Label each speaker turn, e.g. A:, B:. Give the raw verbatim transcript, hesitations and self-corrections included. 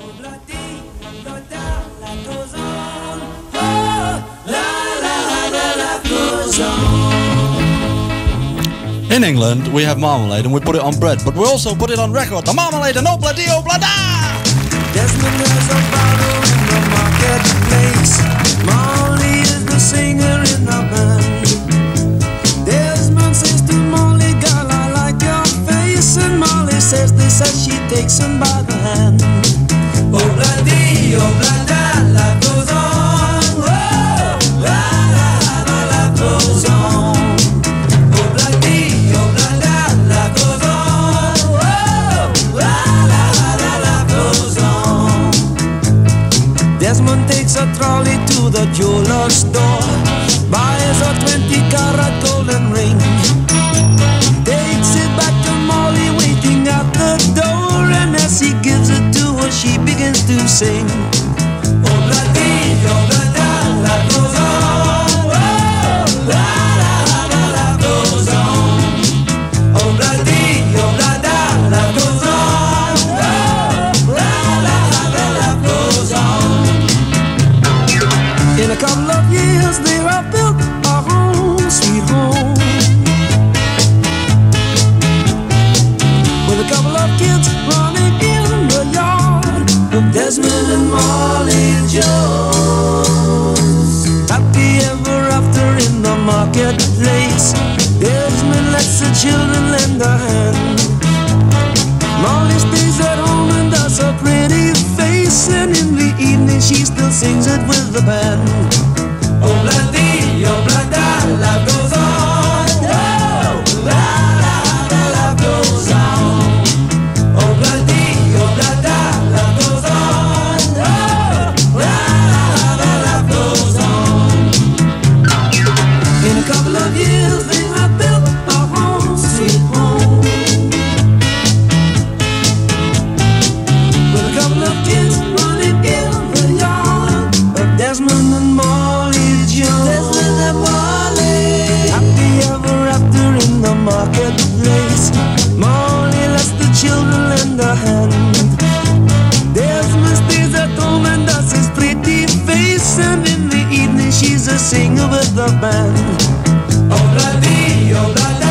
A: In England, we have marmalade and we put it on bread, but we also put it on record. The marmalade and obla di obla da!
B: Desmond has a bottle in the marketplace. Molly is the singer in the band. Desmond says to Molly, girl, I like your face. And Molly says this as she takes him by the hand. Obla di obla da, life goes on. Whoa, la la la, life goes on. Desmond takes a trolley to the jeweler store, buys a twenty carat golden ring, takes it back to Molly waiting at the door, and as he gives it to her she begins to sing. Obla di, obla da, life goes on. Whoa, la la la, life goes on. Obla di, obla da, life goes on. Whoa, la la la, life goes on. In a couple of years they have built a home, sweet home, with a couple of kids running in the yard of Desmond and Molly Jones. Happy ever after in the marketplace, Desmond lets the children lend a hand. Molly stays at home and does a pretty face, and in the evening she still sings it with the band. Obla di, obla da, life goes on. Oh, la la la, life goes on. Obla di, obla da, life goes on. Oh, la la la, life goes on. In a couple of years they have built a home, sweet home, with a couple of kids running in the yard of Desmond and Molly Jones. Desmond and Molly, happy ever after in the marketplace. Molly lets the children lend a hand. Desmond stays at home and does his pretty face, and in the evening she's a singer with the band. Obla di, obla da.